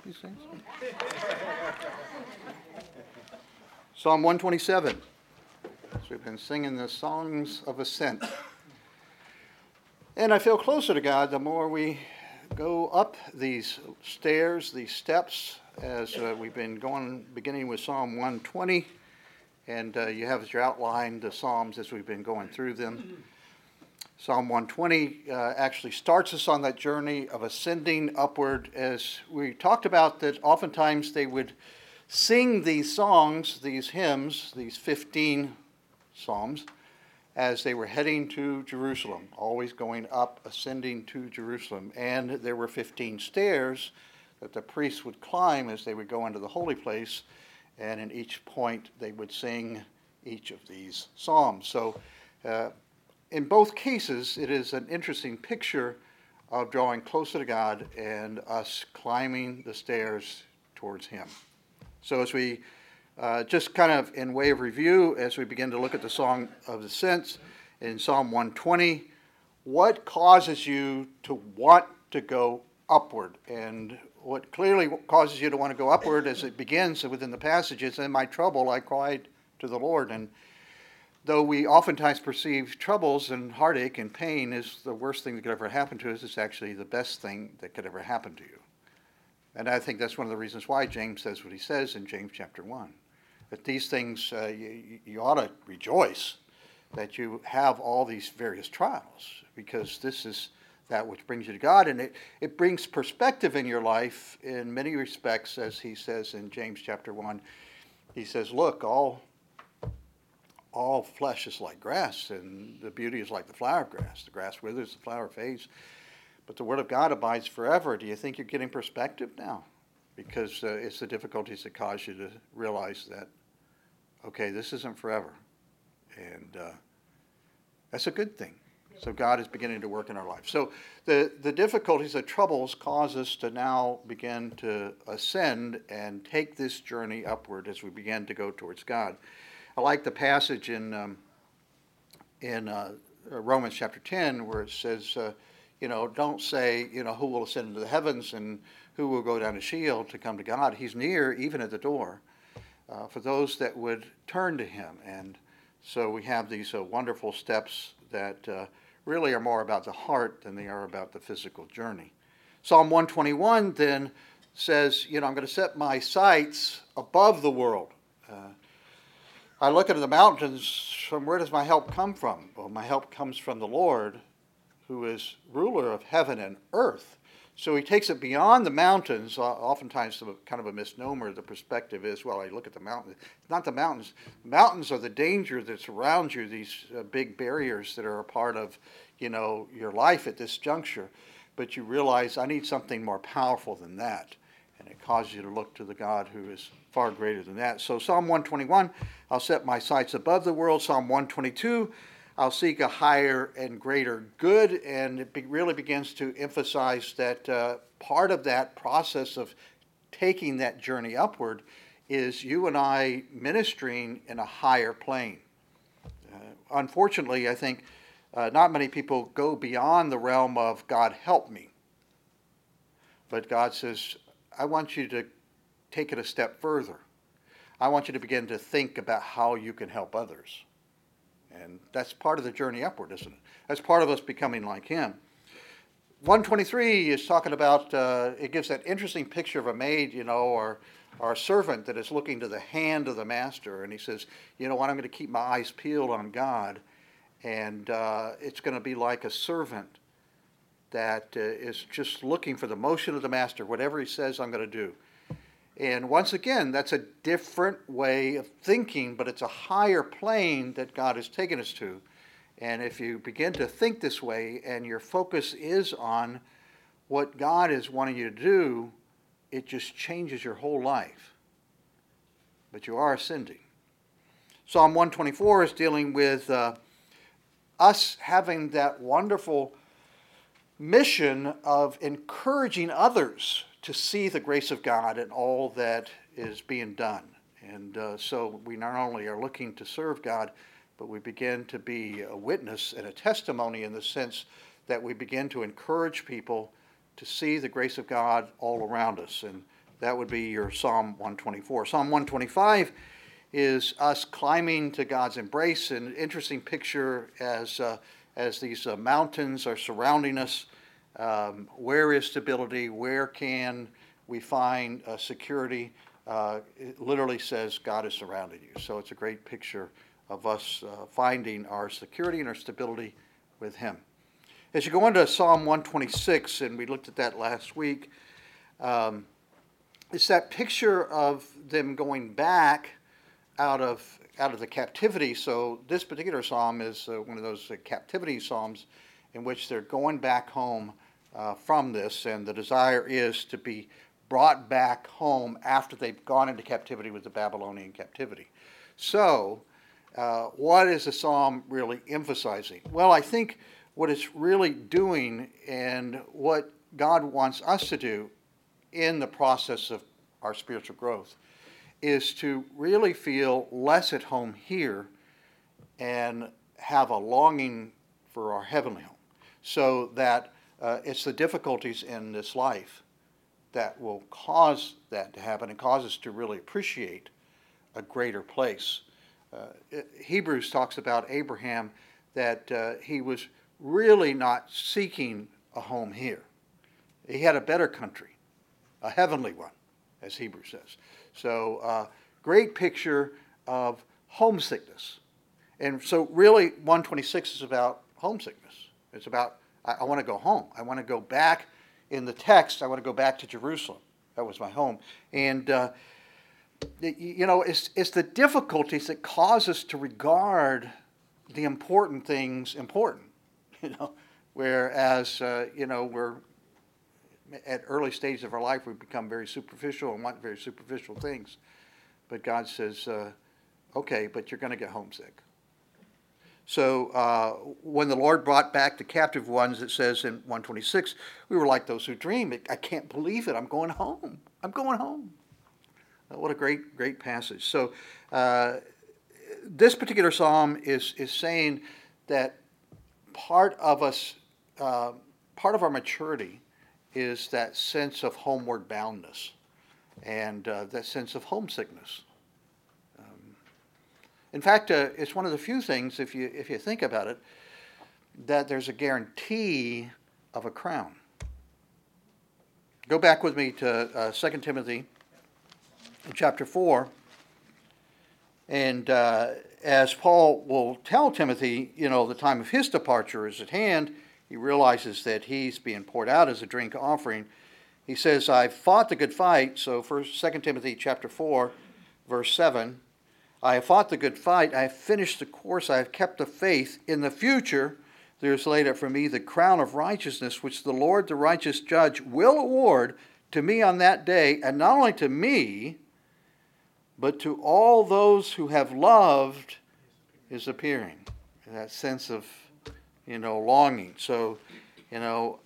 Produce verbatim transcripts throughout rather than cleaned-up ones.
these things? Psalm one twenty-seven. So we've been singing the songs of ascent. And I feel closer to God the more we go up these stairs, these steps, as uh, we've been going, beginning with Psalm one twenty. And uh, you have as your outline the Psalms as we've been going through them. Psalm one twenty uh, actually starts us on that journey of ascending upward, as we talked about that oftentimes they would sing these songs, these hymns, these fifteen psalms, as they were heading to Jerusalem, always going up, ascending to Jerusalem. And there were fifteen stairs that the priests would climb as they would go into the holy place, and in each point they would sing each of these psalms. So uh, in both cases, it is an interesting picture of drawing closer to God and us climbing the stairs towards Him. So as we, uh, just kind of in way of review, as we begin to look at the Song of Ascent in Psalm one twenty, what causes you to want to go upward? And what clearly causes you to want to go upward as it begins within the passage is, in my trouble I cried to the Lord. And though we oftentimes perceive troubles and heartache and pain as the worst thing that could ever happen to us, it's actually the best thing that could ever happen to you. And I think that's one of the reasons why James says what he says in James chapter one. That these things, uh, you, you ought to rejoice that you have all these various trials, because this is that which brings you to God. And it, it brings perspective in your life in many respects, as he says in James chapter one. He says, look, all all flesh is like grass, and the beauty is like the flower of grass. The grass withers, the flower fades, but the word of God abides forever. Do you think you're getting perspective now? Because uh, it's the difficulties that cause you to realize that, okay, this isn't forever. And uh, that's a good thing. So God is beginning to work in our life. So the, the difficulties, the troubles cause us to now begin to ascend and take this journey upward as we begin to go towards God. I like the passage in um, in uh, Romans chapter ten where it says, uh, you know, don't say, you know, who will ascend into the heavens and who will go down to Sheol to come to God. He's near, even at the door, uh, for those that would turn to Him. And so we have these uh, wonderful steps that uh, really are more about the heart than they are about the physical journey. Psalm one twenty-one then says, you know, I'm going to set my sights above the world. Uh, I look into the mountains, from where does my help come from? Well, my help comes from the Lord, who is ruler of heaven and earth. So he takes it beyond the mountains. Oftentimes, kind of a misnomer, the perspective is, well, I look at the mountains. Not the mountains. The mountains are the danger that's around you, these uh, big barriers that are a part of, you know, your life at this juncture. But you realize, I need something more powerful than that. And it causes you to look to the God who is far greater than that. So Psalm one twenty-one, I'll set my sights above the world. Psalm one twenty-two, I'll seek a higher and greater good. And it be, really begins to emphasize that uh, part of that process of taking that journey upward is you and I ministering in a higher plane. Uh, unfortunately, I think uh, not many people go beyond the realm of God help me. But God says, I want you to take it a step further. I want you to begin to think about how you can help others. And that's part of the journey upward, isn't it? That's part of us becoming like Him. one twenty-three is talking about, uh, it gives that interesting picture of a maid, you know, or, or a servant that is looking to the hand of the master. And he says, you know what, I'm going to keep my eyes peeled on God. And uh, it's going to be like a servant that uh, is just looking for the motion of the master. Whatever he says, I'm going to do. And once again, that's a different way of thinking, but it's a higher plane that God has taken us to. And if you begin to think this way and your focus is on what God is wanting you to do, it just changes your whole life. But you are ascending. Psalm one twenty-four is dealing with uh, us having that wonderful mission of encouraging others to see the grace of God and all that is being done. And uh, so we not only are looking to serve God, but we begin to be a witness and a testimony in the sense that we begin to encourage people to see the grace of God all around us. And That would be your Psalm one twenty-four. Psalm one twenty-five is us climbing to God's embrace, an interesting picture as uh, as these uh, mountains are surrounding us. Um, where is stability? Where can we find uh, security? Uh, it literally says God is surrounding you. So it's a great picture of us uh, finding our security and our stability with Him. As you go into Psalm one twenty-six, and we looked at that last week, um, it's that picture of them going back out of out of the captivity. So this particular psalm is uh, one of those uh, captivity psalms in which they're going back home uh, from this, and the desire is to be brought back home after they've gone into captivity with the Babylonian captivity. So uh, what is the psalm really emphasizing? Well, I think what it's really doing and what God wants us to do in the process of our spiritual growth is to really feel less at home here and have a longing for our heavenly home. So that uh, it's the difficulties in this life that will cause that to happen and cause us to really appreciate a greater place. Uh, Hebrews talks about Abraham that uh, he was really not seeking a home here. He had a better country, a heavenly one, as Hebrews says. So, uh, great picture of homesickness. And so really, one twenty-six is about homesickness. It's about, I, I want to go home. I want to go back. In the text, I want to go back to Jerusalem. That was my home. And, uh, you know, it's, it's the difficulties that cause us to regard the important things important. You know, whereas, uh, you know, we're at early stages of our life, we become very superficial and want very superficial things. But God says, uh, okay, but you're going to get homesick. So uh, when the Lord brought back the captive ones, it says in one twenty-six, we were like those who dream. I can't believe it. I'm going home. I'm going home. Uh, what a great, great passage. So uh, this particular psalm is, is saying that part of us, uh, part of our maturity is that sense of homeward boundness and uh, that sense of homesickness. Um, in fact, uh, it's one of the few things, if you if you think about it, that there's a guarantee of a crown. Go back with me to uh, Second Timothy chapter four, and uh, as Paul will tell Timothy, you know, the time of his departure is at hand. He realizes that he's being poured out as a drink offering. He says, I've fought the good fight. So first, Second Timothy chapter four, verse seven. I have fought the good fight. I have finished the course. I have kept the faith. In the future, there is laid up for me the crown of righteousness, which the Lord, the righteous judge, will award to me on that day. And not only to me, but to all those who have loved his appearing. That sense of, you know, longing. So, you know,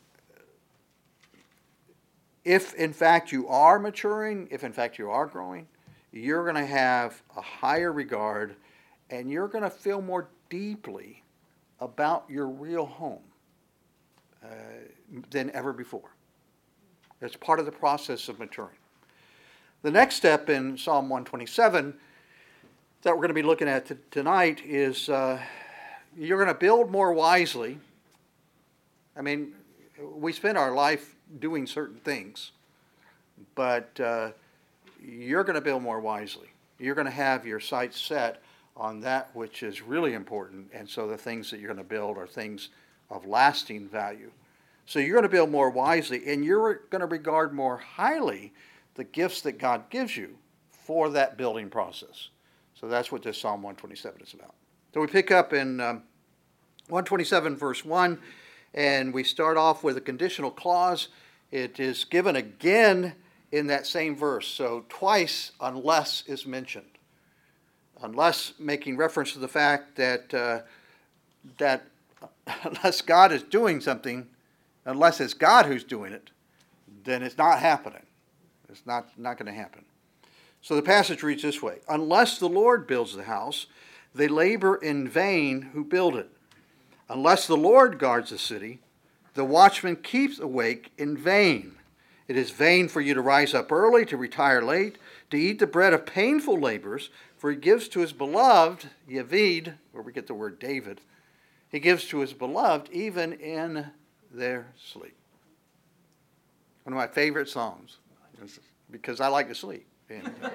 if in fact you are maturing, if in fact you are growing, you're going to have a higher regard and you're going to feel more deeply about your real home uh, than ever before. That's part of the process of maturing. The next step in Psalm one twenty-seven that we're going to be looking at t- tonight is uh, you're going to build more wisely. I mean, we spend our life doing certain things, but uh, you're going to build more wisely. You're going to have your sights set on that which is really important, and so the things that you're going to build are things of lasting value. So you're going to build more wisely, and you're going to regard more highly the gifts that God gives you for that building process. So that's what this Psalm one twenty-seven is about. So we pick up in um, one twenty-seven verse one, and we start off with a conditional clause. It is given again in that same verse. So twice unless is mentioned. Unless making reference to the fact that uh, that unless God is doing something, unless it's God who's doing it, then it's not happening. It's not, not going to happen. So the passage reads this way. Unless the Lord builds the house, they labor in vain who build it. Unless the Lord guards the city, the watchman keeps awake in vain. It is vain for you to rise up early, to retire late, to eat the bread of painful labors, for he gives to his beloved, Yavid, where we get the word David, he gives to his beloved even in their sleep. One of my favorite songs, because I like to sleep. And, uh,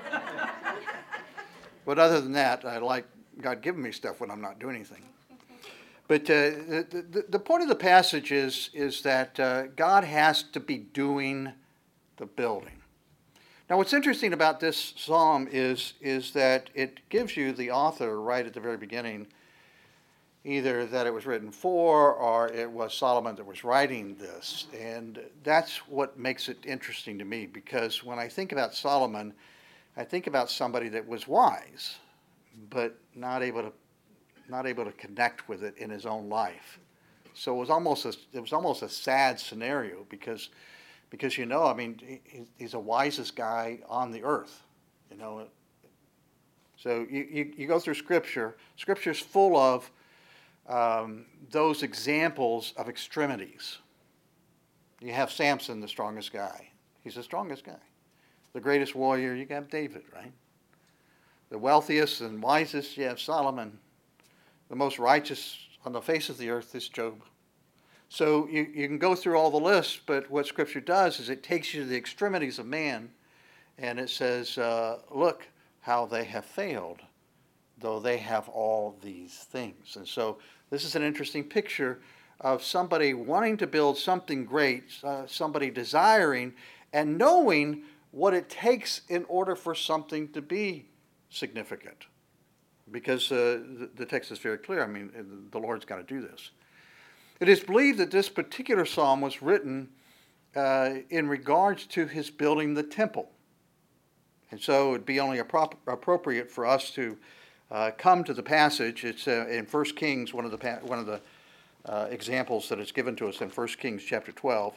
but other than that, I like God giving me stuff when I'm not doing anything. But uh, the, the, the point of the passage is, is that uh, God has to be doing the building. Now, what's interesting about this psalm is, is that it gives you the author right at the very beginning, either that it was written for or it was Solomon that was writing this. And that's what makes it interesting to me, because when I think about Solomon, I think about somebody that was wise, but not able to not able to connect with it in his own life. So it was almost a, it was almost a sad scenario, because because you know, I mean, he, he's the wisest guy on the earth, you know. So you, you, you go through Scripture. Scripture's full of um, those examples of extremities. You have Samson, the strongest guy. He's the strongest guy. The greatest warrior, you have David, right? The wealthiest and wisest, you have Solomon. The most righteous on the face of the earth is Job. So you, you can go through all the lists, but what Scripture does is it takes you to the extremities of man, and it says, uh, look how they have failed, though they have all these things. And so this is an interesting picture of somebody wanting to build something great, uh, somebody desiring and knowing what it takes in order for something to be significant. Because uh, the, the text is very clear. I mean, the Lord's got to do this. It is believed that this particular psalm was written uh, in regards to his building the temple. And so it would be only appro- appropriate for us to uh, come to the passage. It's uh, in First Kings, one of the pa- one of the uh, examples that is given to us in First Kings chapter twelve.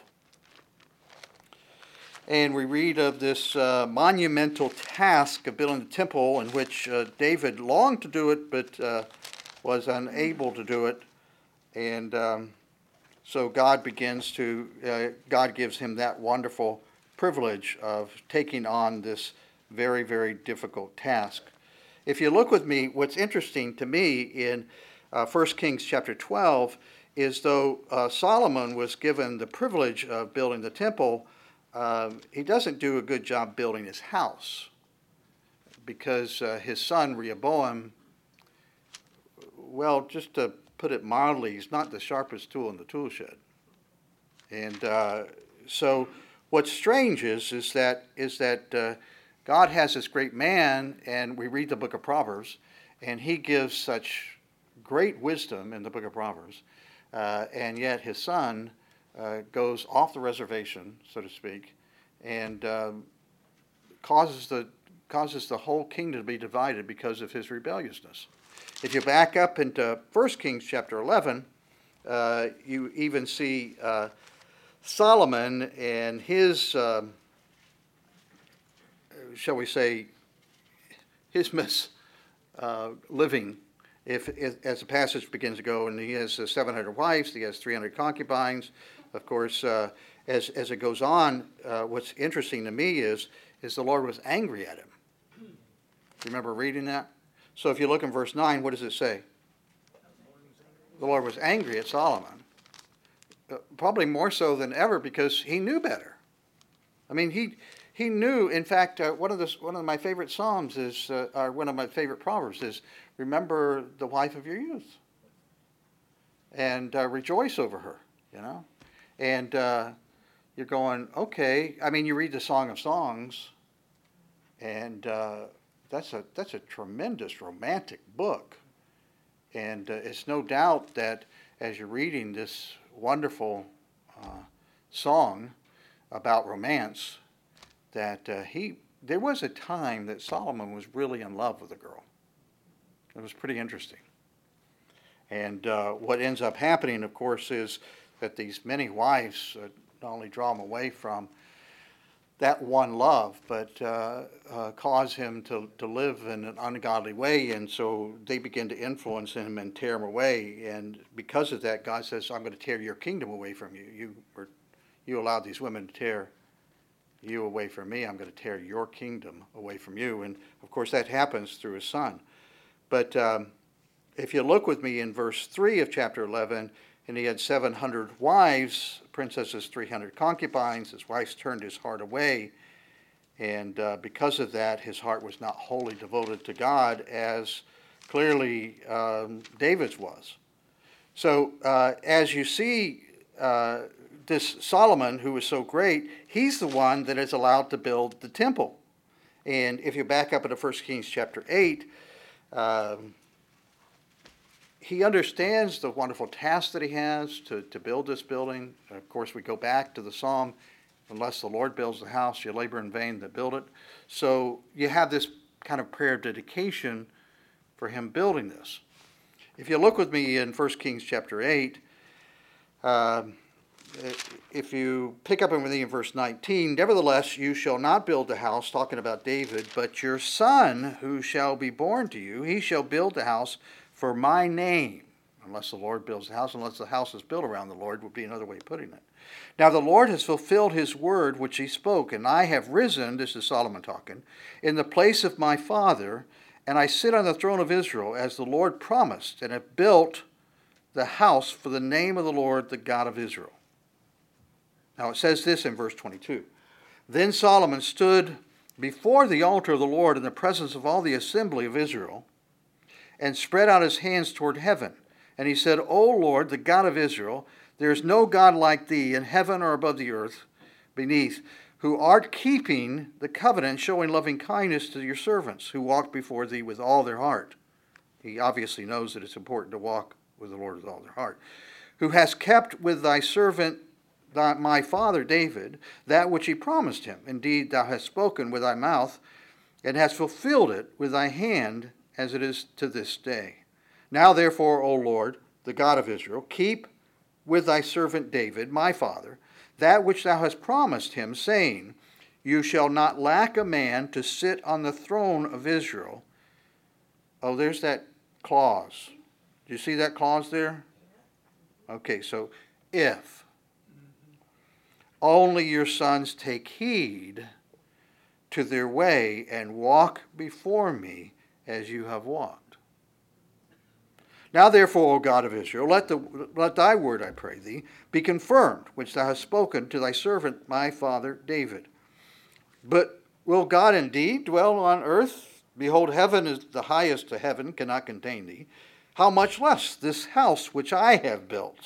And we read of this uh, monumental task of building the temple, in which uh, David longed to do it, but uh, was unable to do it. And um, so God begins to, uh, God gives him that wonderful privilege of taking on this very, very difficult task. If you look with me, what's interesting to me in uh, First Kings chapter twelve is, though uh, Solomon was given the privilege of building the temple, Uh, he doesn't do a good job building his house, because uh, his son Rehoboam, well, just to put it mildly, he's not the sharpest tool in the tool shed. And uh, so what's strange is, is that, is that uh, God has this great man, and we read the book of Proverbs, and he gives such great wisdom in the book of Proverbs, uh, and yet his son Uh, goes off the reservation, so to speak, and um, causes the causes the whole kingdom to be divided because of his rebelliousness. If you back up into First Kings chapter eleven, uh, you even see uh, Solomon and his, uh, shall we say, his mis uh, living. If, if as the passage begins to go, and he has uh, seven hundred wives, he has three hundred concubines. Of course, uh, as as it goes on, uh, what's interesting to me is is the Lord was angry at him. Remember reading that? So if you look in verse nine, what does it say? The Lord was angry at Solomon, uh, probably more so than ever, because he knew better. I mean, he he knew. In fact, uh, one of the one of my favorite psalms is, uh, or one of my favorite proverbs is, "Remember the wife of your youth, and uh, rejoice over her." You know, and uh, you're going, okay. I mean, you read the Song of Songs, and uh, that's a that's a tremendous romantic book, and uh, it's no doubt that as you're reading this wonderful uh, song about romance, that uh, he there was a time that Solomon was really in love with a girl. It was pretty interesting. And uh, what ends up happening, of course, is that these many wives uh, not only draw him away from that one love, but uh, uh, cause him to, to live in an ungodly way. And so they begin to influence him and tear him away. And because of that, God says, I'm going to tear your kingdom away from you. You, were, you allowed these women to tear you away from me. I'm going to tear your kingdom away from you. And of course, that happens through his son. But um, if you look with me in verse three of chapter eleven, and he had seven hundred wives, princesses, three hundred concubines. His wives turned his heart away. And uh, because of that, his heart was not wholly devoted to God, as clearly um, David's was. So uh, as you see, uh, this Solomon, who was so great, he's the one that is allowed to build the temple. And if you back up into First Kings chapter eight, um, he understands the wonderful task that he has to, to build this building. Of course, we go back to the psalm, unless the Lord builds the house, you labor in vain that build it. So you have this kind of prayer of dedication for him building this. If you look with me in First Kings chapter eight, um, if you pick up with me in verse nineteen, nevertheless you shall not build the house, talking about David, but your son who shall be born to you, he shall build the house for my name. Unless the Lord builds the house, unless the house is built around the Lord, would be another way of putting it. Now the Lord has fulfilled his word which he spoke, and I have risen, this is Solomon talking, in the place of my father, and I sit on the throne of Israel, as the Lord promised, and have built the house for the name of the Lord, the God of Israel. Now it says this in verse twenty-two. Then Solomon stood before the altar of the Lord in the presence of all the assembly of Israel, and spread out his hands toward heaven. And he said, O Lord, the God of Israel, there is no God like thee in heaven or above the earth beneath, who art keeping the covenant, showing loving kindness to your servants, who walk before thee with all their heart. He obviously knows that it's important to walk with the Lord with all their heart. Who has kept with thy servant, thy, my father David, that which he promised him. Indeed, thou hast spoken with thy mouth, and hast fulfilled it with thy hand, as it is to this day. Now therefore, O Lord, the God of Israel, keep with thy servant David, my father, that which thou hast promised him, saying, you shall not lack a man to sit on the throne of Israel. Oh, there's that clause. Do you see that clause there? Okay, so if only your sons take heed to their way and walk before me as you have walked. Now therefore, O God of Israel, let, the, let thy word, I pray thee, be confirmed, which thou hast spoken to thy servant, my father David. But will God indeed dwell on earth? Behold, heaven is the highest of heaven, cannot contain thee. How much less this house which I have built?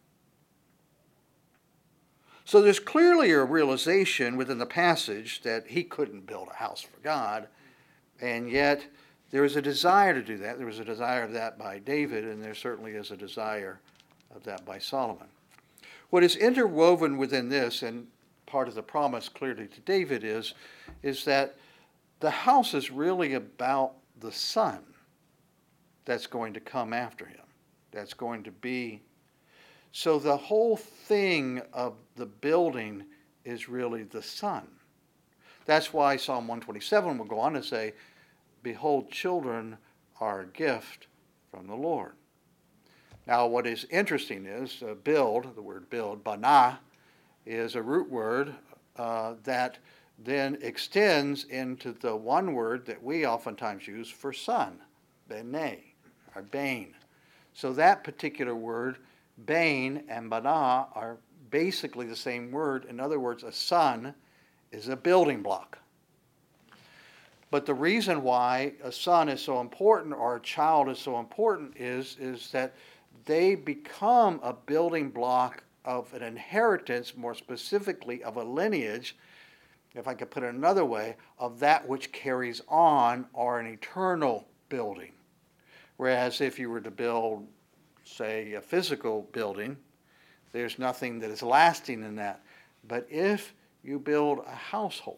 So there's clearly a realization within the passage that he couldn't build a house for God, and yet there is a desire to do that. There was a desire of that by David, and there certainly is a desire of that by Solomon. What is interwoven within this, and part of the promise clearly to David, is, is that the house is really about the son that's going to come after him, that's going to be. So the whole thing of the building is really the son. That's why Psalm one twenty-seven will go on to say, behold, children are a gift from the Lord. Now, what is interesting is uh, build, the word build, bana, is a root word uh, that then extends into the one word that we oftentimes use for son, bene, or bane. So that particular word, bane and bana, are basically the same word. In other words, a son is a building block. But the reason why a son is so important, or a child is so important, is, is that they become a building block of an inheritance, more specifically of a lineage, if I could put it another way, of that which carries on, or an eternal building. Whereas if you were to build, say, a physical building, there's nothing that is lasting in that. But if you build a household,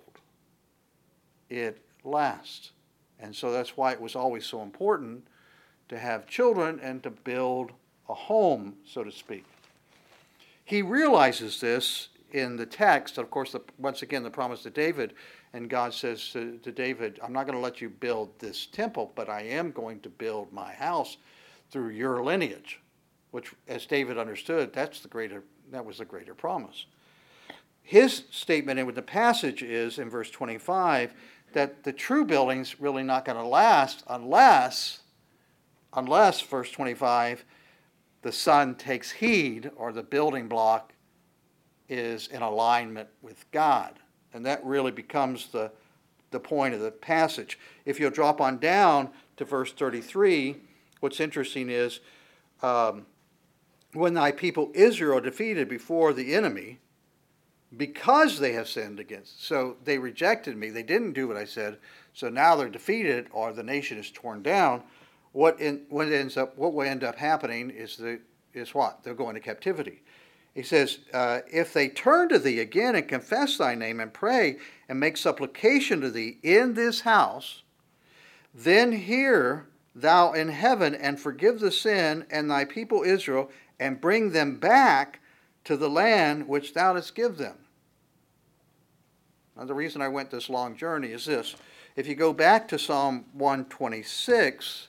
it lasts. And so that's why it was always so important to have children and to build a home, so to speak. He realizes this in the text. Of course, the, once again, the promise to David, and God says to, to David, I'm not going to let you build this temple, but I am going to build my house through your lineage, which, as David understood, that's the greater, that was the greater promise. his statement in with the passage is, in verse twenty-five, that the true building's really not going to last unless, unless, verse twenty-five, the son takes heed, or the building block is in alignment with God. And that really becomes the, the point of the passage. If you'll drop on down to verse thirty-three, what's interesting is, um, when thy people Israel defeated before the enemy, because they have sinned against. So they rejected me. They didn't do what I said. So now they're defeated, or the nation is torn down. What in, what ends up what will end up happening is the is what? They'll go into captivity. He says, uh, if they turn to thee again and confess thy name and pray and make supplication to thee in this house, then hear thou in heaven and forgive the sin and thy people Israel, and bring them back to the land which thou didst give them. Now, the reason I went this long journey is this. If you go back to Psalm one twenty-six,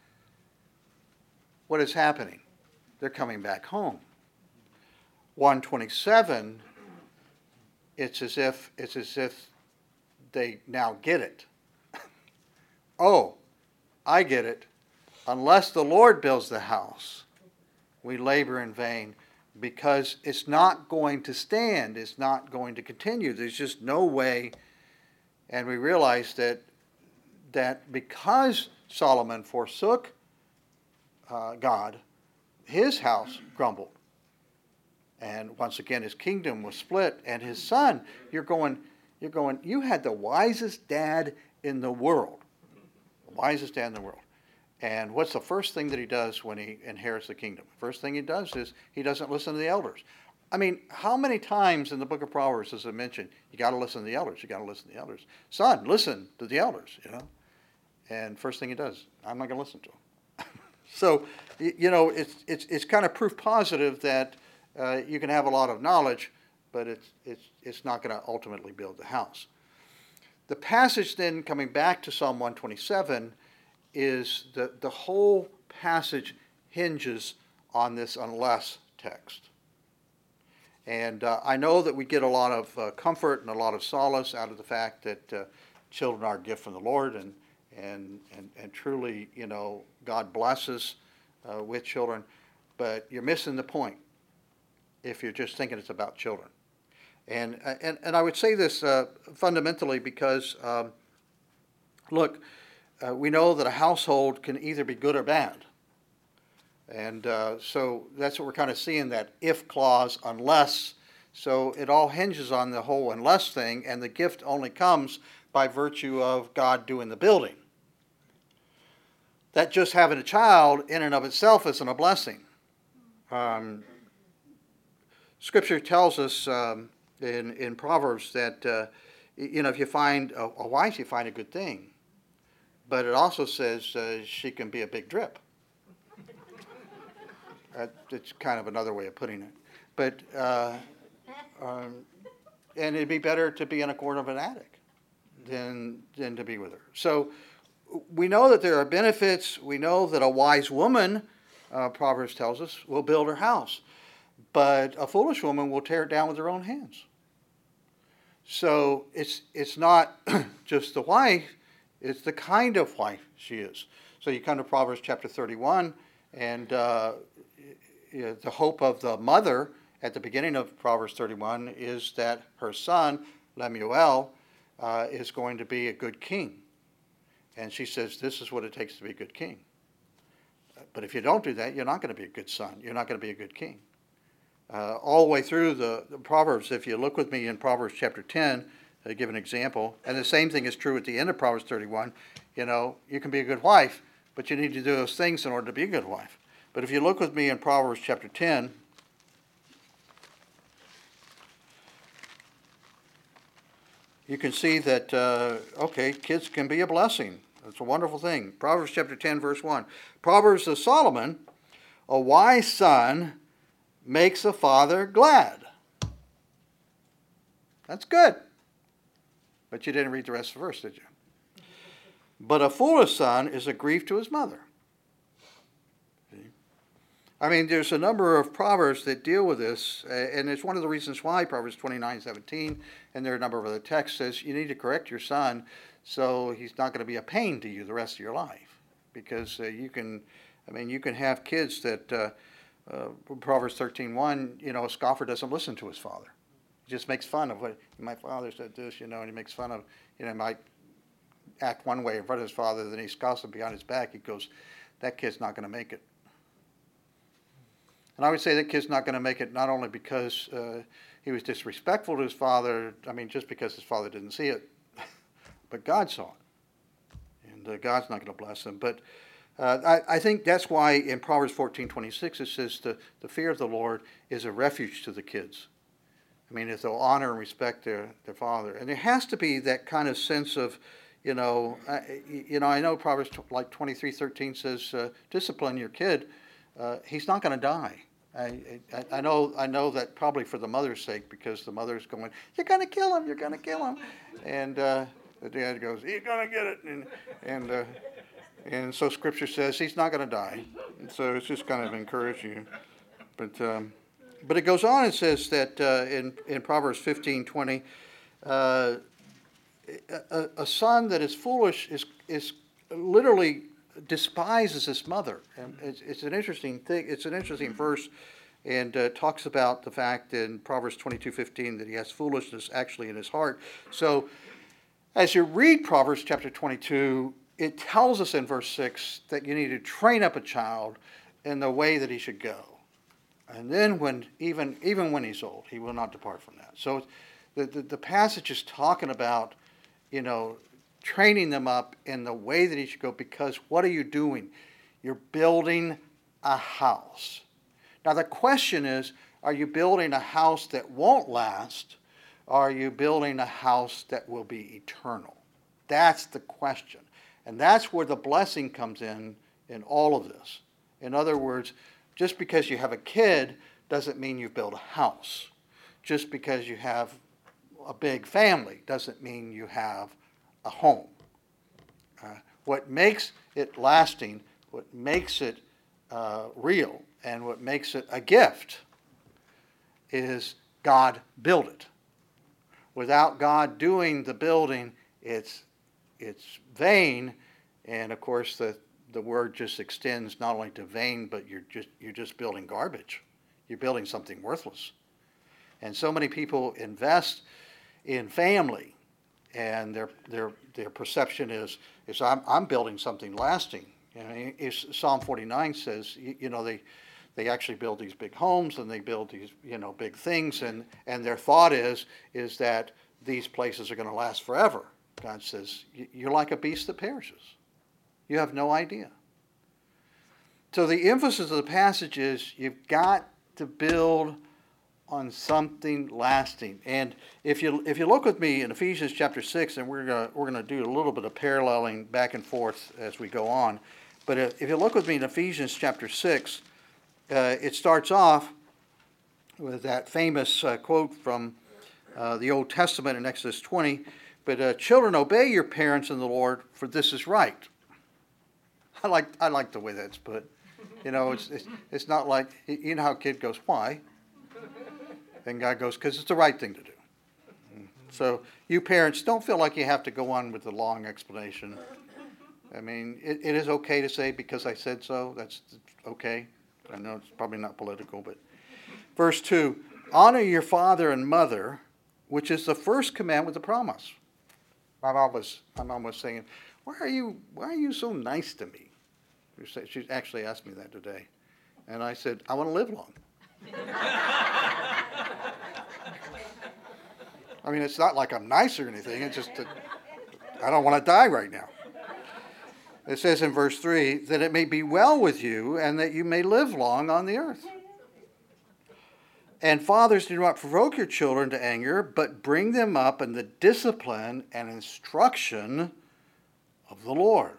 what is happening? They're coming back home. one twenty-seven, it's as if it's as if they now get it. Oh, I get it. Unless the Lord builds the house, we labor in vain, because it's not going to stand. It's not going to continue. There's just no way. And we realize that that because Solomon forsook uh, God, his house grumbled. And once again, his kingdom was split, and his son, you're going, you're going, you had the wisest dad in the world. The wisest dad in the world. And what's the first thing that he does when he inherits the kingdom? First thing he does is he doesn't listen to the elders. I mean, how many times in the book of Proverbs does it mention, you got to listen to the elders, you got to listen to the elders. Son, listen to the elders, you know. And first thing he does, I'm not going to listen to them. So, you know, it's, it's, it's kind of proof positive that uh, you can have a lot of knowledge, but it's, it's, it's not going to ultimately build the house. The passage then, coming back to Psalm one twenty-seven, is the, the whole passage hinges on this unless text. And uh, I know that we get a lot of uh, comfort and a lot of solace out of the fact that uh, children are a gift from the Lord, and and and, and truly, you know, God blesses uh, with children. But you're missing the point if you're just thinking it's about children. And and, and I would say this uh, fundamentally because, um, look, uh, we know that a household can either be good or bad. And uh, so that's what we're kind of seeing, that if clause, unless. So it all hinges on the whole unless thing, and the gift only comes by virtue of God doing the building. That just having a child in and of itself isn't a blessing. Um, Scripture tells us um, in, in Proverbs that, uh, you know, if you find a, a wife, you find a good thing. But it also says uh, she can be a big drip. Uh, it's kind of another way of putting it. But, uh, um, and it'd be better to be in a corner of an attic than, than to be with her. So we know that there are benefits. We know that a wise woman, uh, Proverbs tells us, will build her house. But a foolish woman will tear it down with her own hands. So it's, it's not just the wife, it's the kind of wife she is. So you come to Proverbs chapter thirty-one, and uh, the hope of the mother at the beginning of Proverbs thirty-one is that her son, Lemuel, uh, is going to be a good king. And she says, this is what it takes to be a good king. But if you don't do that, you're not going to be a good son. You're not going to be a good king. Uh, all the way through the, the Proverbs, if you look with me in Proverbs chapter ten, to give an example, and the same thing is true at the end of Proverbs thirty-one, you know, you can be a good wife, but you need to do those things in order to be a good wife. But if you look with me in Proverbs chapter ten, you can see that, uh, okay, kids can be a blessing. It's a wonderful thing. Proverbs chapter ten, verse one. Proverbs of Solomon, a wise son makes a father glad. That's good. But you didn't read the rest of the verse, did you? But a foolish son is a grief to his mother. See? I mean, there's a number of Proverbs that deal with this, uh, and it's one of the reasons why Proverbs twenty-nine seventeen, and there are a number of other texts, says you need to correct your son so he's not going to be a pain to you the rest of your life. Because uh, you can, I mean, you can have kids that, uh, uh, Proverbs thirteen one, you know, a scoffer doesn't listen to his father. He just makes fun of what, my father said this, you know, and he makes fun of, you know, might act one way in front of his father, then he scoffs him behind his back. He goes, that kid's not going to make it. And I would say that kid's not going to make it not only because uh, he was disrespectful to his father, I mean, just because his father didn't see it, but God saw it. And uh, God's not going to bless him. But uh, I, I think that's why in Proverbs fourteen twenty-six it says the, the fear of the Lord is a refuge to the kids. I mean, if they'll honor and respect their, their father. And there has to be that kind of sense of, you know, I, you know, I know Proverbs like twenty-three thirteen says, uh, discipline your kid. Uh, he's not going to die. I, I, I know I know that probably for the mother's sake, because the mother's going, you're going to kill him, you're going to kill him. And uh, the dad goes, he's going to get it. And and, uh, and so Scripture says he's not going to die. And so it's just kind of encouraging you. But, um, but it goes on and says that uh, in, in Proverbs fifteen twenty, uh, a, a son that is foolish is is literally despises his mother. And it's, it's an interesting thing. It's an interesting verse, and uh, talks about the fact in Proverbs twenty-two fifteen that he has foolishness actually in his heart. So as you read Proverbs chapter twenty-two, it tells us in verse six that you need to train up a child in the way that he should go. And then when even even when he's old, he will not depart from that. So the, the, the passage is talking about, you know, training them up in the way that he should go, because what are you doing? You're building a house. Now the question is, are you building a house that won't last, or are you building a house that will be eternal? That's the question. And that's where the blessing comes in in all of this. In other words, just because you have a kid doesn't mean you've built a house. Just because you have a big family doesn't mean you have a home. Uh, what makes it lasting, what makes it uh, real, and what makes it a gift is God built it. Without God doing the building, it's it's vain, and of course the the word just extends not only to vain, but you're just you're just building garbage. You're building something worthless. And so many people invest in family, and their their their perception is is I'm I'm building something lasting. You know, it's, Psalm forty-nine says, you, you know, they they actually build these big homes and they build these, you know, big things, and and their thought is is that these places are going to last forever. God says, you're like a beast that perishes. You have no idea. So the emphasis of the passage is you've got to build on something lasting. And if you if you look with me in Ephesians chapter six, and we're gonna we're gonna do a little bit of paralleling back and forth as we go on. But if you look with me in Ephesians chapter six, uh, it starts off with that famous uh, quote from uh, the Old Testament in Exodus twenty. But uh, children, obey your parents in the Lord, for this is right. I like I like the way that's put. You know, it's it's, it's not like, you know how a kid goes, why? And God goes, because it's the right thing to do. So you parents, don't feel like you have to go on with the long explanation. I mean, it, it is okay to say, because I said so. That's okay. I know it's probably not political, but verse two, honor your father and mother, which is the first command with the promise. My mom was, my mom was saying, why are you, why are you so nice to me? She actually asked me that today. And I said, I want to live long. I mean, it's not like I'm nice or anything. It's just that I don't want to die right now. It says in verse three, that it may be well with you and that you may live long on the earth. And fathers, do not provoke your children to anger, but bring them up in the discipline and instruction of the Lord.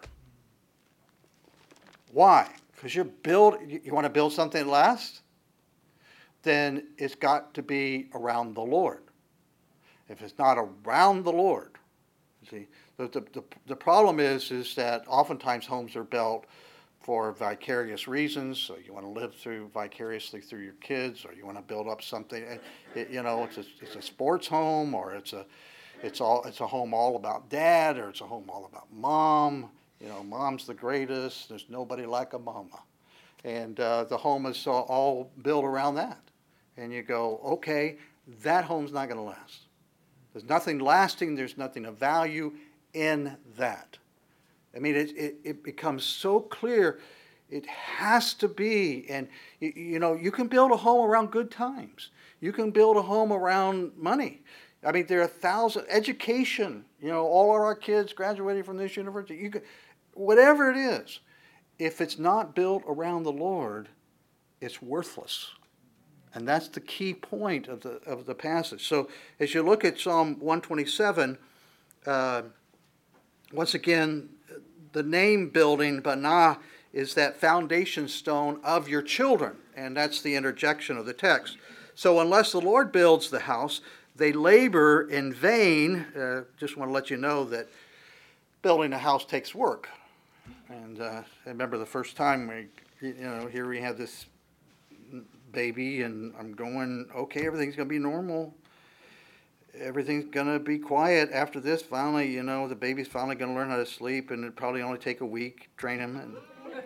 Why? Because you're build, you want to build something that lasts? Then it's got to be around the Lord. If it's not around the Lord, you see, the, the, the, the problem is, is that oftentimes homes are built for vicarious reasons. So you want to live through vicariously through your kids, or you want to build up something. It, you know, it's a, it's a sports home, or it's a it's all it's a home all about dad, or it's a home all about mom. You know, mom's the greatest. There's nobody like a mama, and uh, the home is all, all built around that. And you go, okay, that home's not going to last. There's nothing lasting. There's nothing of value in that. I mean, it, it, it becomes so clear. It has to be. And, you, you know, you can build a home around good times. You can build a home around money. I mean, there are a thousand, education, you know, all of our kids graduating from this university. You can, whatever it is, if it's not built around the Lord, it's worthless. And that's the key point of the of the passage. So as you look at Psalm one twenty-seven, uh, once again, the name building, Banah, is that foundation stone of your children. And that's the interjection of the text. So unless the Lord builds the house, they labor in vain. Uh, just want to let you know that building a house takes work. And uh, I remember the first time we, you know, here we had this baby, and I'm going, okay, everything's going to be normal. Everything's going to be quiet after this. Finally, you know, the baby's finally going to learn how to sleep, and it'll probably only take a week, train him. And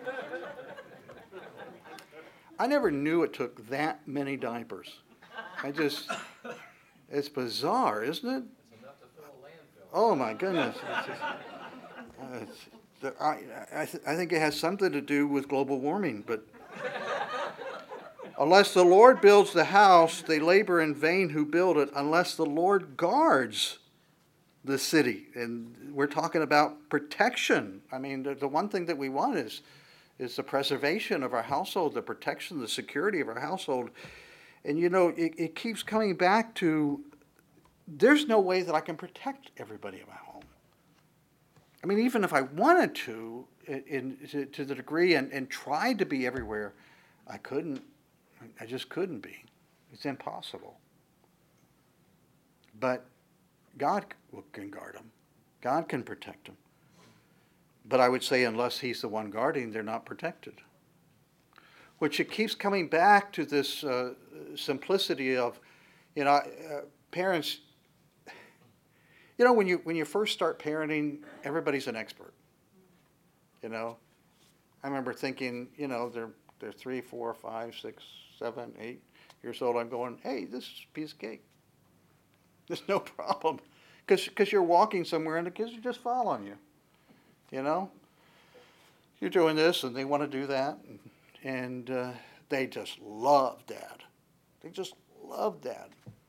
I never knew it took that many diapers. I just, it's bizarre, isn't it? It's enough to fill a landfill. Oh, my goodness. It's just, uh, it's, the, I, I, th- I think it has something to do with global warming, but unless the Lord builds the house, they labor in vain who build it, unless the Lord guards the city. And we're talking about protection. I mean, the, the one thing that we want is, is the preservation of our household, the protection, the security of our household. And, you know, it, it keeps coming back to, there's no way that I can protect everybody in my home. I mean, even if I wanted to, in, in to, to the degree and, and tried to be everywhere, I couldn't. I just couldn't be. It's impossible. But God can guard them. God can protect them. But I would say unless he's the one guarding, they're not protected. Which it keeps coming back to this uh, simplicity of, you know, uh, parents, you know, when you when you first start parenting, everybody's an expert. You know, I remember thinking, you know, they're they're three, four, five, six, seven, eight years old. I'm going, hey, this is a piece of cake. There's no problem. Because because you're walking somewhere and the kids are just following you. You know? You're doing this and they want to do that. And, and uh, they just love Dad. They just love Dad.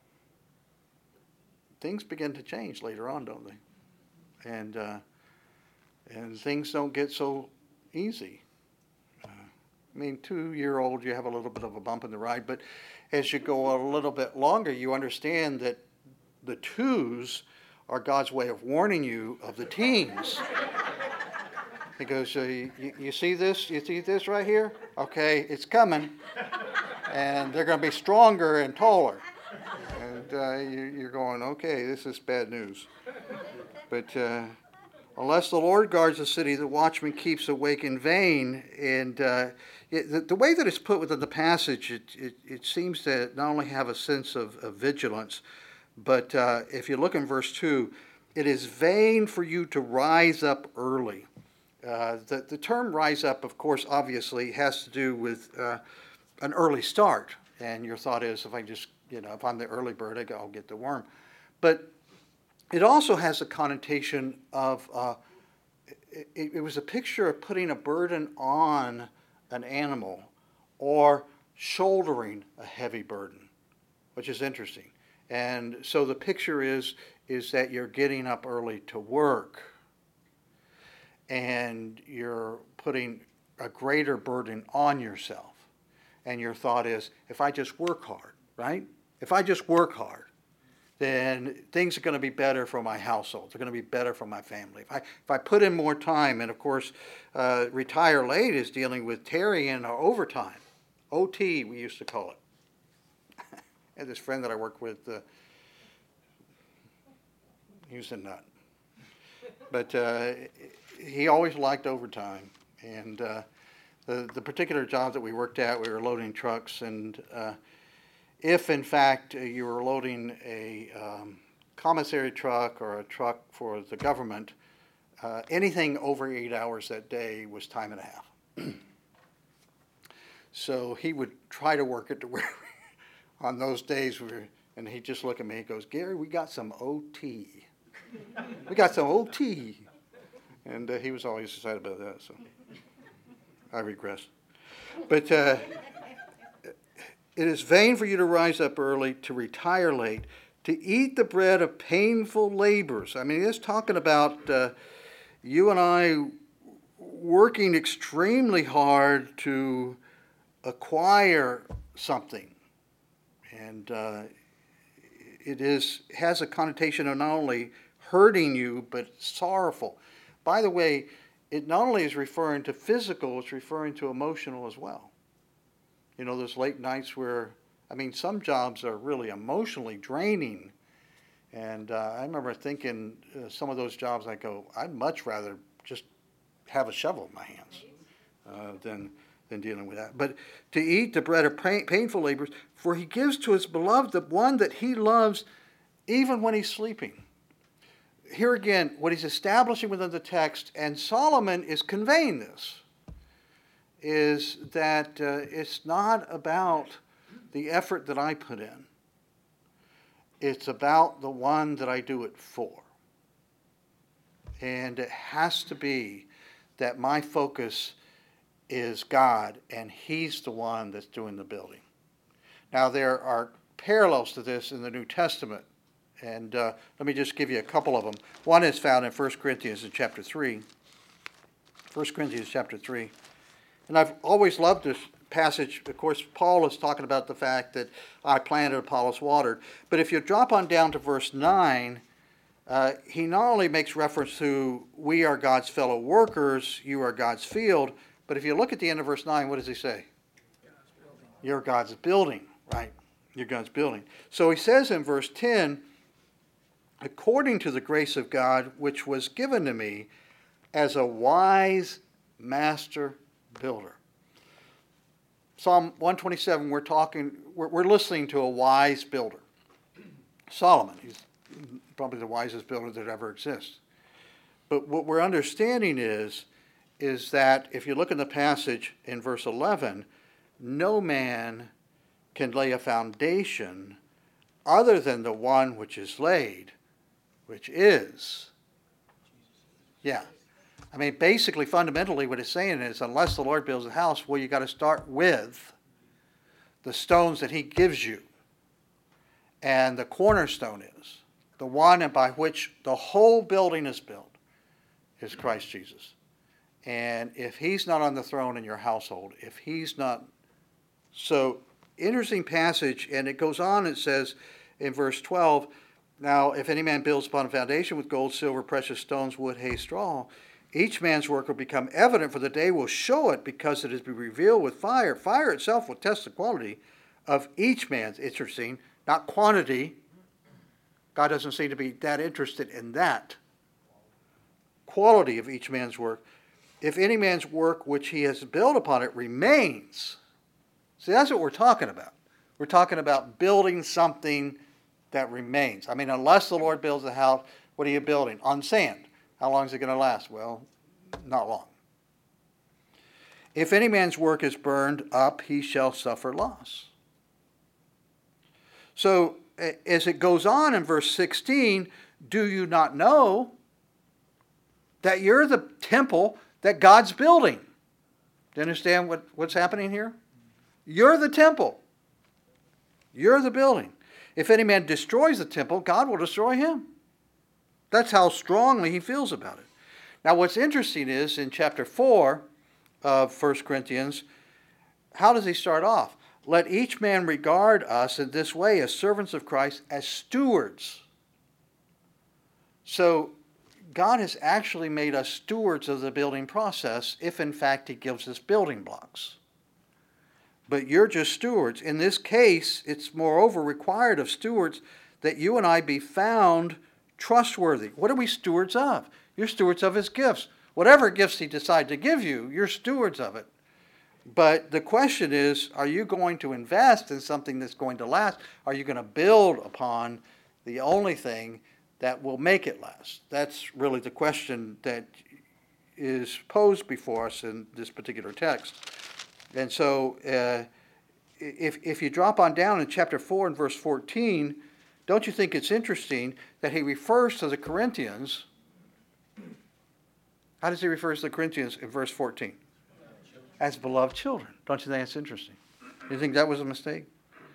Things begin to change later on, don't they? And, uh, and things don't get so easy. I mean, two-year-old, you have a little bit of a bump in the ride, but as you go a little bit longer, you understand that the twos are God's way of warning you of the teens. He goes, uh, you, you see this? You see this right here? Okay, it's coming, and they're going to be stronger and taller. And uh, you, you're going, okay, this is bad news. But uh, unless the Lord guards the city, the watchman keeps awake in vain. And uh, it, the, the way that it's put within the passage, it, it, it seems to not only have a sense of, of vigilance, but uh, if you look in verse two, it is vain for you to rise up early. Uh, the, the term rise up, of course, obviously has to do with uh, an early start. And your thought is, if I just, you know, if I'm the early bird, I'll get the worm. But it also has a connotation of, uh, it, it was a picture of putting a burden on an animal or shouldering a heavy burden, which is interesting. And so the picture is, is that you're getting up early to work and you're putting a greater burden on yourself. And your thought is, if I just work hard, right? If I just work hard, then things are going to be better for my household. They're going to be better for my family. If I if I put in more time, and of course, uh, retire late is dealing with tarrying or overtime, O T we used to call it. I had this friend that I worked with. Uh, he was a nut, but uh, he always liked overtime, and uh, the, the particular job that we worked at, we were loading trucks, and uh, if in fact uh, you were loading a um, commissary truck or a truck for the government, uh, anything over eight hours that day was time and a half. So he would try to work it to where on those days, we were, and he'd just look at me, he goes, Gary, we got some O T. We got some O T. And uh, he was always excited about that, so I regress. But uh, it is vain for you to rise up early, to retire late, to eat the bread of painful labors. I mean, it's talking about uh, you and I working extremely hard to acquire something. And uh, it is has a connotation of not only hurting you, but sorrowful. By the way, it not only is referring to physical, it's referring to emotional as well. You know, those late nights where, I mean, some jobs are really emotionally draining. And uh, I remember thinking uh, some of those jobs, I go, I'd much rather just have a shovel in my hands uh, than, than dealing with that. But to eat the bread of pain, painful labors, for he gives to his beloved the one that he loves even when he's sleeping. Here again, what he's establishing within the text, and Solomon is conveying this, is that uh, it's not about the effort that I put in. It's about the one that I do it for. And it has to be that my focus is God, and he's the one that's doing the building. Now, there are parallels to this in the New Testament. And uh, let me just give you a couple of them. One is found in First Corinthians in chapter three. First Corinthians chapter three. And I've always loved this passage. Of course, Paul is talking about the fact that I planted, Apollos watered. But if you drop on down to verse nine, uh, he not only makes reference to we are God's fellow workers, you are God's field, but if you look at the end of verse nine, what does he say? You're God's building, right? You're God's building. So he says in verse ten, according to the grace of God, which was given to me as a wise master builder. Psalm one twenty-seven, we're talking, we're, we're listening to a wise builder. Solomon, he's probably the wisest builder that ever exists. But what we're understanding is, is that if you look in the passage in verse eleven, no man can lay a foundation other than the one which is laid, which is, yeah. I mean, basically, fundamentally, what it's saying is, unless the Lord builds a house, well, you got to start with the stones that he gives you. And the cornerstone is, the one by which the whole building is built, is Christ Jesus. And if he's not on the throne in your household, if he's not, so interesting passage, and it goes on, it says in verse twelve, now, if any man builds upon a foundation with gold, silver, precious stones, wood, hay, straw, each man's work will become evident, for the day will show it, because it is be revealed with fire. Fire itself will test the quality of each man's. Interesting, not quantity. God doesn't seem to be that interested in that. Quality of each man's work. If any man's work which he has built upon it remains. See, that's what we're talking about. We're talking about building something that remains. I mean, unless the Lord builds a house, what are you building? On sand. How long is it going to last? Well, not long. If any man's work is burned up, he shall suffer loss. So, as it goes on in verse sixteen, do you not know that you're the temple that God's building? Do you understand what, what's happening here? You're the temple. You're the building. If any man destroys the temple, God will destroy him. That's how strongly he feels about it. Now, what's interesting is in chapter four of First Corinthians, how does he start off? Let each man regard us in this way as servants of Christ, as stewards. So God has actually made us stewards of the building process if, in fact, he gives us building blocks. But you're just stewards. In this case, it's moreover required of stewards that you and I be found trustworthy. What are we stewards of? You're stewards of his gifts. Whatever gifts he decides to give you, you're stewards of it. But the question is, are you going to invest in something that's going to last? Are you going to build upon the only thing that will make it last? That's really the question that is posed before us in this particular text. And so uh, if, if you drop on down in chapter four and verse fourteen, don't you think it's interesting that he refers to the Corinthians? How does he refer to the Corinthians in verse fourteen? As beloved children. Don't you think that's interesting? You think that was a mistake?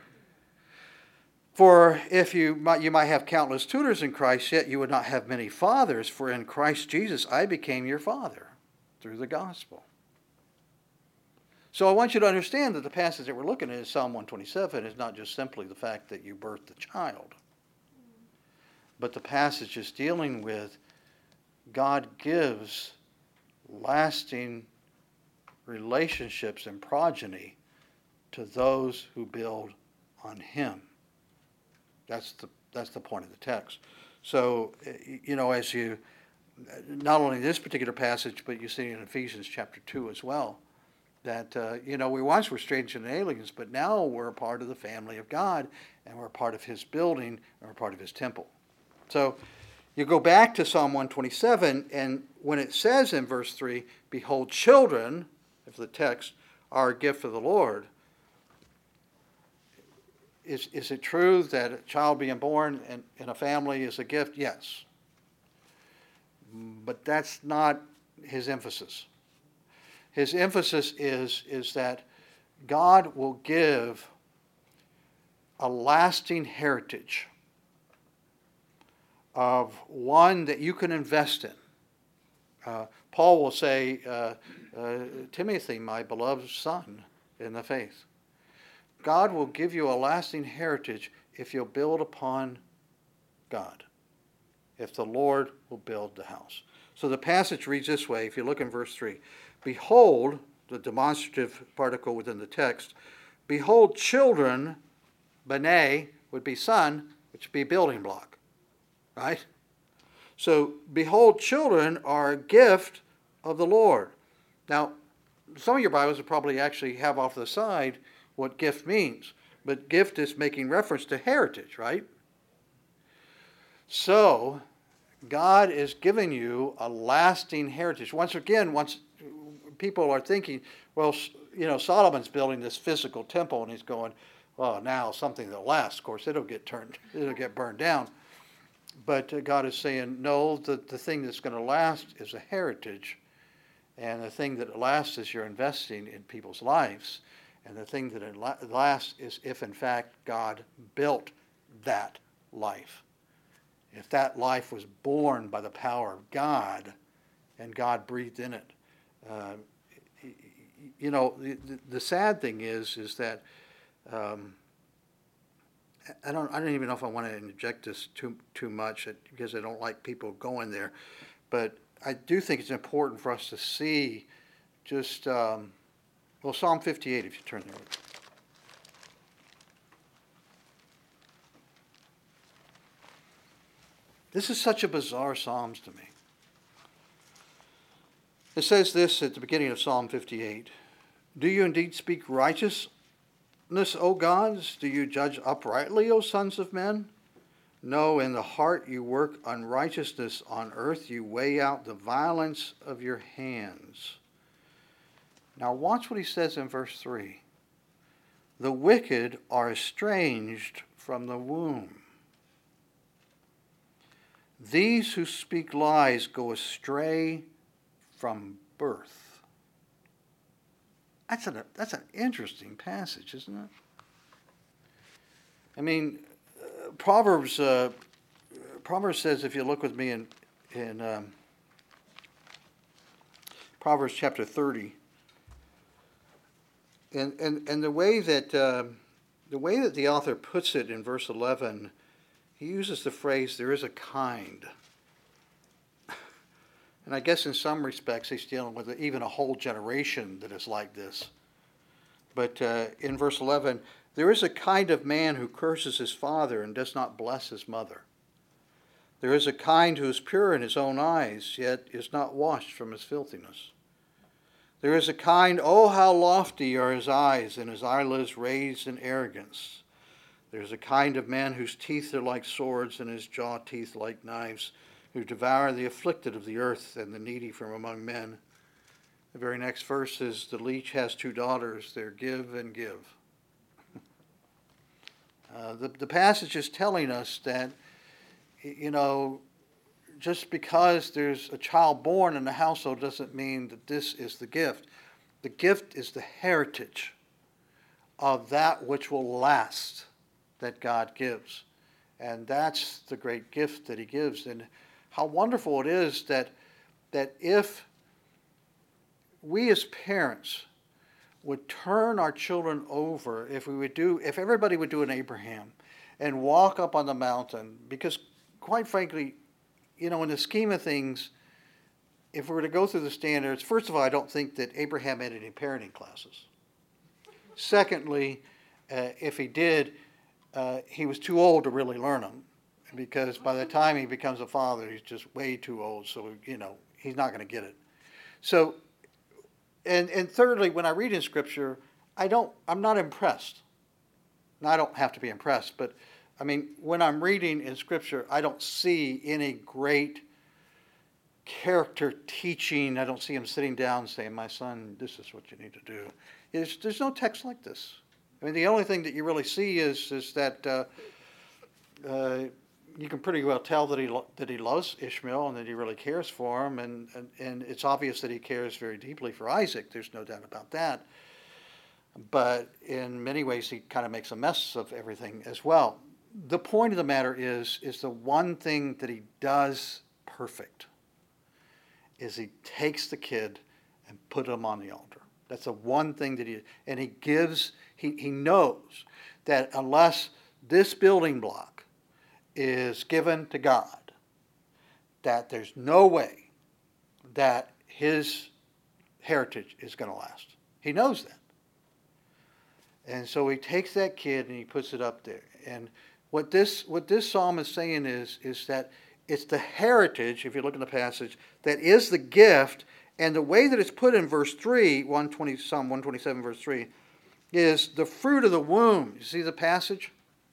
For if you might, you might have countless tutors in Christ, yet you would not have many fathers. For in Christ Jesus I became your father through the gospel. So I want you to understand that the passage that we're looking at in Psalm one twenty-seven is not just simply the fact that you birthed a child, but the passage is dealing with God gives lasting relationships and progeny to those who build on him. That's the that's the point of the text. So, you know, as you, not only this particular passage, but you see in Ephesians chapter two as well, that, uh, you know, we once were strangers and aliens, but now we're a part of the family of God, and we're a part of his building, and we're a part of his temple. So you go back to Psalm one twenty-seven, and when it says in verse three, behold, children, if the text, are a gift of the Lord, is, is it true that a child being born in, in a family is a gift? Yes. But that's not his emphasis. His emphasis is, is that God will give a lasting heritage of one that you can invest in. Uh, Paul will say, uh, uh, Timothy, my beloved son in the faith. God will give you a lasting heritage if you'll build upon God, if the Lord will build the house. So the passage reads this way, if you look in verse three. Behold, the demonstrative particle within the text, behold, children, bene would be son, which would be building block, right? So, behold, children are a gift of the Lord. Now, some of your Bibles will probably actually have off the side what gift means. But gift is making reference to heritage, right? So, God is giving you a lasting heritage. Once again, once people are thinking, well, you know, Solomon's building this physical temple, and he's going, well, now something that lasts. Of course, it'll get turned, it'll get burned down. But uh, God is saying, no, the, the thing that's going to last is a heritage. And the thing that lasts is you're investing in people's lives. And the thing that lasts is if, in fact, God built that life. If that life was born by the power of God and God breathed in it. Uh, you know, the, the sad thing is, is that um, I don't. I don't even know if I want to inject this too too much because I don't like people going there, but I do think it's important for us to see just um, well Psalm fifty-eight if you turn there. This is such a bizarre Psalms to me. It says this at the beginning of Psalm fifty-eight: "Do you indeed speak righteous?" O gods, do you judge uprightly, O sons of men? No, in the heart you work unrighteousness. On earth you weigh out the violence of your hands. Now watch what he says in verse three. The wicked are estranged from the womb. These who speak lies go astray from birth. That's an, that's an interesting passage, isn't it? I mean, uh, Proverbs uh, Proverbs says, if you look with me in, in um, Proverbs chapter thirty, and, and, and the way that uh, the way that the author puts it in verse eleven, he uses the phrase, there is a kind. And I guess in some respects he's dealing with even a whole generation that is like this. But uh, in verse eleven, there is a kind of man who curses his father and does not bless his mother. There is a kind who is pure in his own eyes, yet is not washed from his filthiness. There is a kind, oh, how lofty are his eyes, and his eyelids raised in arrogance. There is a kind of man whose teeth are like swords, and his jaw teeth like knives, who devour the afflicted of the earth and the needy from among men. The very next verse is, the leech has two daughters, they're give and give. uh, the, the passage is telling us that, you know, just because there's a child born in the household doesn't mean that this is the gift. The gift is the heritage of that which will last that God gives. And that's the great gift that he gives. And how wonderful it is that, that if we as parents would turn our children over, if we would do, if everybody would do an Abraham and walk up on the mountain, because quite frankly, you know, in the scheme of things, if we were to go through the standards, first of all, I don't think that Abraham had any parenting classes. Secondly, uh, if he did, uh, he was too old to really learn them, because by the time he becomes a father, he's just way too old. So, you know, he's not going to get it. So, and and thirdly, when I read in Scripture, I don't, I'm not impressed. Now, I don't have to be impressed, but I mean, when I'm reading in Scripture, I don't see any great character teaching. I don't see him sitting down saying, my son, this is what you need to do. There's, there's no text like this. I mean, the only thing that you really see is is that uh, uh, you can pretty well tell that he lo- that he loves Ishmael and that he really cares for him, and, and, and it's obvious that he cares very deeply for Isaac. There's no doubt about that. But in many ways, he kind of makes a mess of everything as well. The point of the matter is, is the one thing that he does perfect is he takes the kid and put him on the altar. That's the one thing that he, and he gives, he, he knows that unless this building block is given to God, that there's no way that his heritage is going to last. He knows that. And so he takes that kid and he puts it up there. And what this what this psalm is saying is, is that it's the heritage, if you look in the passage, that is the gift. And the way that it's put in verse three, one twenty, Psalm one twenty-seven, verse three, is the fruit of the womb. You see the passage?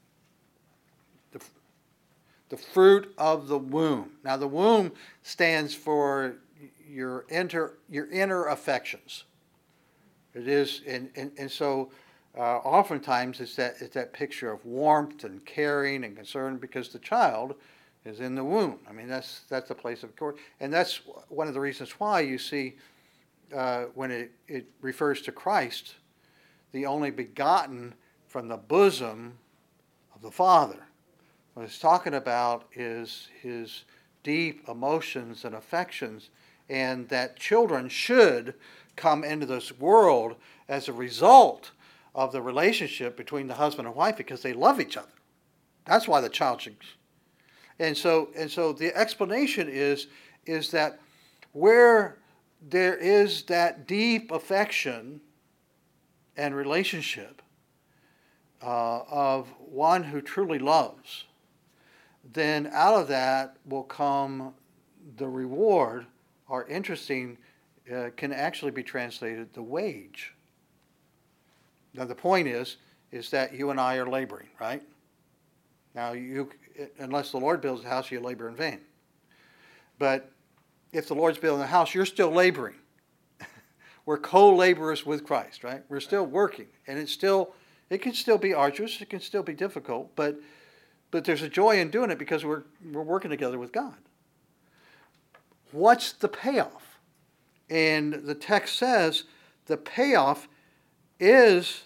The, the fruit of the womb. Now the womb stands for your inter, your inner affections. It is, and, and, and so uh, oftentimes it's that, it's that picture of warmth and caring and concern because the child is in the womb. I mean, that's that's the place of course. And that's one of the reasons why you see uh, when it, it refers to Christ, the only begotten from the bosom of the Father. What it's talking about is his deep emotions and affections, and that children should come into this world as a result of the relationship between the husband and wife because they love each other. That's why the child should. And so, and so the explanation is, is that where there is that deep affection and relationship uh, of one who truly loves, then out of that will come the reward, or interesting, uh, can actually be translated the wage. Now the point is, is that you and I are laboring, right? Now you, unless the Lord builds a house, you labor in vain. But if the Lord's building a house, you're still laboring. We're co-laborers with Christ, right? We're still working, and it's still, it can still be arduous, it can still be difficult, but but there's a joy in doing it because we're we're working together with God. What's the payoff? And the text says the payoff is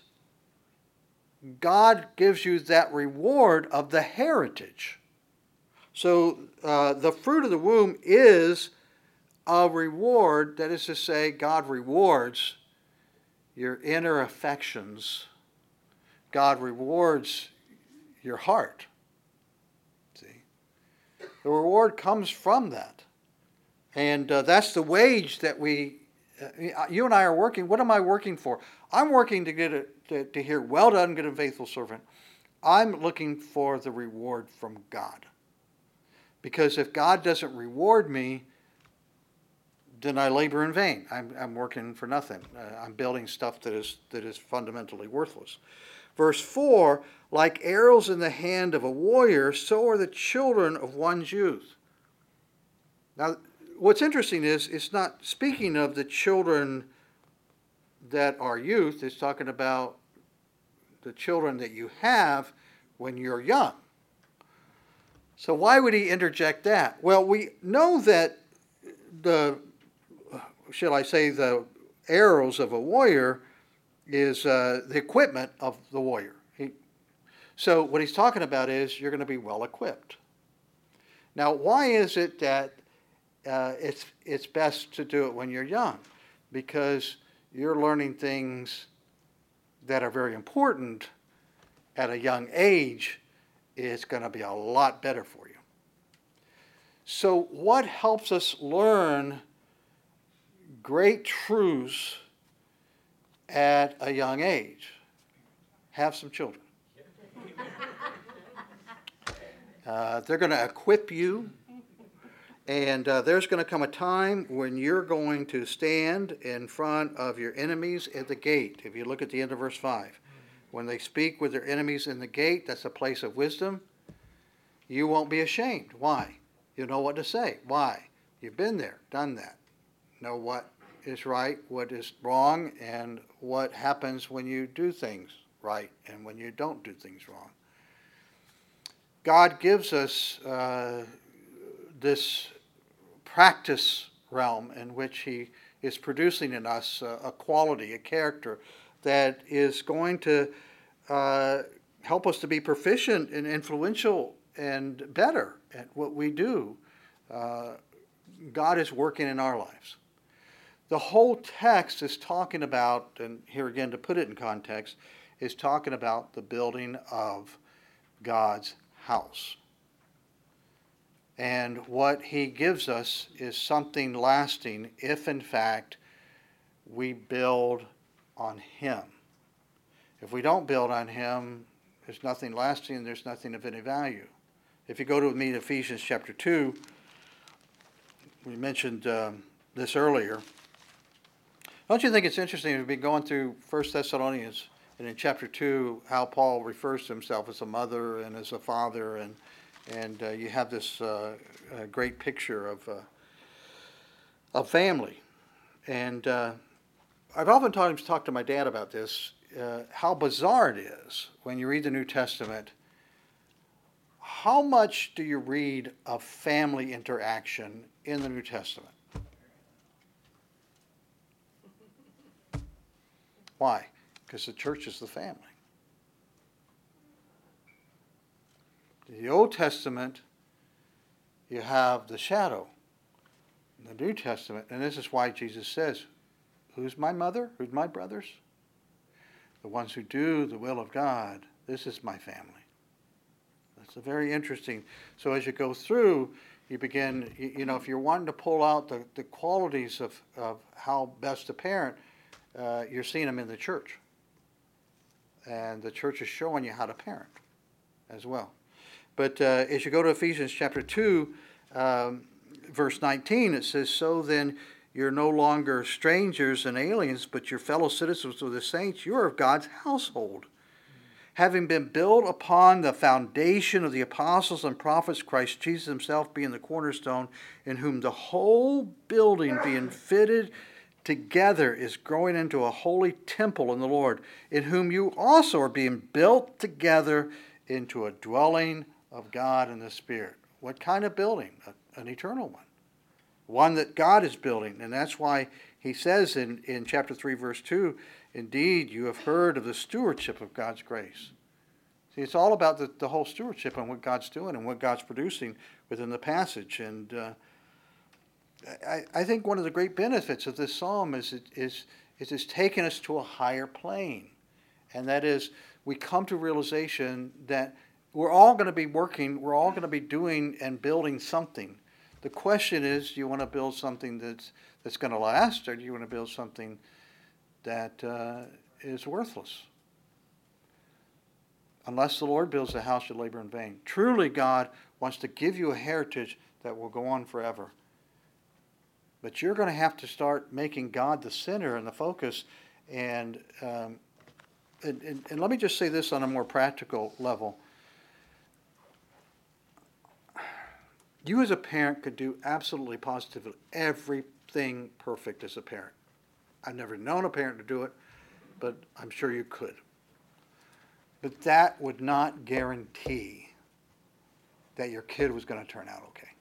God gives you that reward of the heritage. So uh, the fruit of the womb is a reward, that is to say, God rewards your inner affections. God rewards your heart. See? The reward comes from that. And uh, that's the wage that we, uh, you and I are working. What am I working for? I'm working to get it, to, to hear, well done, good and faithful servant. I'm looking for the reward from God. Because if God doesn't reward me, then I labor in vain. I'm, I'm working for nothing. Uh, I'm building stuff that is that is fundamentally worthless. Verse four, like arrows in the hand of a warrior, so are the children of one's youth. Now, what's interesting is it's not speaking of the children that are youth. It's talking about the children that you have when you're young. So why would he interject that? Well, we know that the, shall I say, the arrows of a warrior is uh, the equipment of the warrior. He, so what he's talking about is you're going to be well equipped. Now, why is it that uh, it's it's best to do it when you're young? Because you're learning things that are very important at a young age. It's going to be a lot better for you. So what helps us learn great truths at a young age? Have some children. Uh, they're going to equip you, and uh, there's going to come a time when you're going to stand in front of your enemies at the gate. If you look at the end of verse five, when they speak with their enemies in the gate, that's a place of wisdom. You won't be ashamed. Why? You know what to say. Why? You've been there, done that. Know what is right, what is wrong, and what happens when you do things right and when you don't do things wrong. God gives us uh, this practice realm in which he is producing in us a, a quality, a character that is going to uh, help us to be proficient and influential and better at what we do. Uh, God is working in our lives. The whole text is talking about, and here again to put it in context, is talking about the building of God's house. And what he gives us is something lasting if in fact we build on him. If we don't build on him, there's nothing lasting, there's nothing of any value. If you go to me to Ephesians chapter two, we mentioned um, this earlier. Don't you think it's interesting to be going through First Thessalonians and in chapter two how Paul refers to himself as a mother and as a father, and and uh, you have this uh, uh, great picture of uh, of family. And uh, I've oftentimes talked to my dad about this, uh, how bizarre it is when you read the New Testament. How much do you read of family interaction in the New Testament? Why? Because the church is the family. In the Old Testament, you have the shadow. In the New Testament, and this is why Jesus says, who's my mother? Who's my brothers? The ones who do the will of God. This is my family. That's a very interesting. So as you go through, you begin, you, you know, if you're wanting to pull out the, the qualities of, of how best to parent, uh, you're seeing them in the church. And the church is showing you how to parent as well. But uh, as you go to Ephesians chapter two, um, verse nineteen, it says, so then you're no longer strangers and aliens, but you're fellow citizens with the saints. You're of God's household, having been built upon the foundation of the apostles and prophets, Christ Jesus himself being the cornerstone, in whom the whole building being fitted together is growing into a holy temple in the Lord, in whom you also are being built together into a dwelling of God in the Spirit. What kind of building? An eternal one. One that God is building. And that's why he says in, in chapter three, verse two, indeed, you have heard of the stewardship of God's grace. See, it's all about the, the whole stewardship and what God's doing and what God's producing within the passage. And uh, I, I think one of the great benefits of this psalm is, it, is, is it's taken us to a higher plane. And that is, we come to realization that we're all going to be working, we're all going to be doing and building something. The question is, do you want to build something that's that's going to last, or do you want to build something that uh, is worthless? Unless the Lord builds the house, you labor in vain. Truly, God wants to give you a heritage that will go on forever. But you're going to have to start making God the center and the focus. And, um, and, and, and let me just say this on a more practical level. You as a parent could do absolutely positively everything perfect as a parent. I've never known a parent to do it, but I'm sure you could. But that would not guarantee that your kid was going to turn out okay.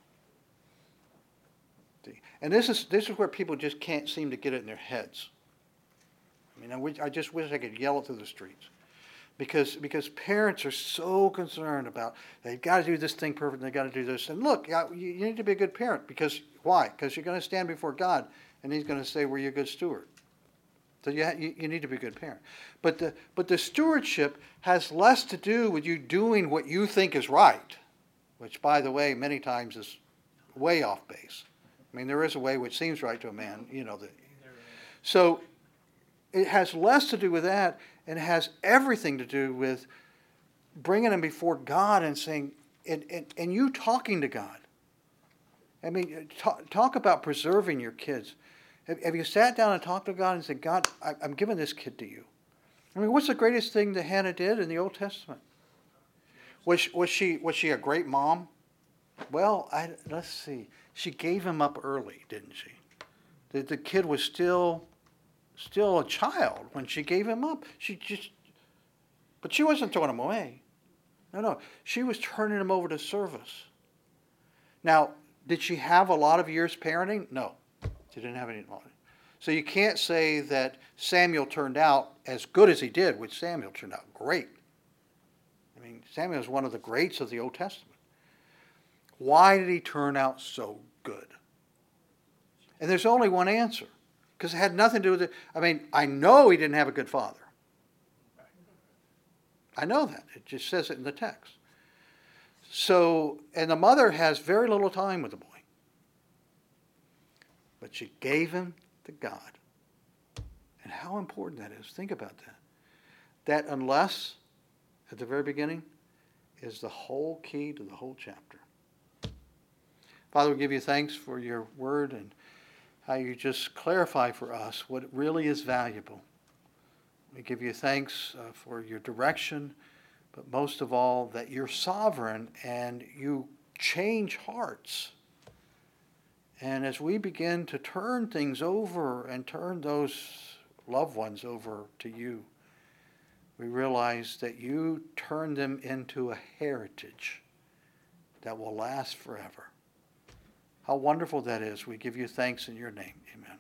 See? And this is this is where people just can't seem to get it in their heads. I mean, I, wish, I just wish I could yell it through the streets. Because, because parents are so concerned about, they've got to do this thing perfect, they've got to do this. And look, you, you need to be a good parent. Because, why? Because you're going to stand before God, and he's going to say, were you a good steward? So you, you, you need to be a good parent. But the, but the stewardship has less to do with you doing what you think is right, which, by the way, many times is way off base. I mean, there is a way which seems right to a man, you know. That, so it has less to do with that, and it has everything to do with bringing them before God and saying, and, and, and you talking to God. I mean, talk, talk about preserving your kids. Have, have you sat down and talked to God and said, God, I, I'm giving this kid to you? I mean, what's the greatest thing that Hannah did in the Old Testament? Was, was, she, was she a great mom? Well, I, let's see. She gave him up early, didn't she? The, the kid was still... still a child when she gave him up. She just, but she wasn't throwing him away. No, no. She was turning him over to service. Now, did she have a lot of years parenting? No. She didn't have any. So you can't say that Samuel turned out as good as he did, which Samuel turned out great. I mean, Samuel is one of the greats of the Old Testament. Why did he turn out so good? And there's only one answer. Because it had nothing to do with it. I mean, I know he didn't have a good father. I know that. It just says it in the text. So, and the mother has very little time with the boy. But she gave him to God. And how important that is. Think about that. That unless, at the very beginning, is the whole key to the whole chapter. Father, we give you thanks for your word and how you just clarify for us what really is valuable. We give you thanks uh, for your direction, but most of all that you're sovereign and you change hearts. And as we begin to turn things over and turn those loved ones over to you, we realize that you turn them into a heritage that will last forever. How wonderful that is. We give you thanks in your name. Amen.